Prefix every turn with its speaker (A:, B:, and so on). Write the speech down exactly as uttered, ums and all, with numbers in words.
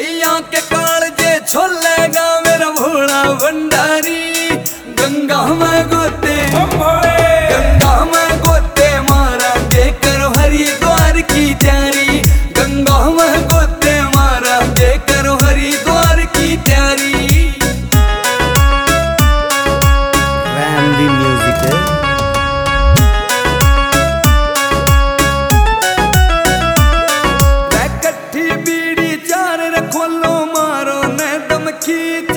A: कैया के काल जे छोलेगा मेरा भोला भंडारी। गंगा में गोते गंगा में गोते मारा जे करो हरिद्वार की तैयारी। गंगा में गोते मारा जे करो हरिद्वार की तैयारी।
B: रैमवी म्यूजिक है।
A: कट्ठी बीड़ी चार रखो लो मारो ने दम खींच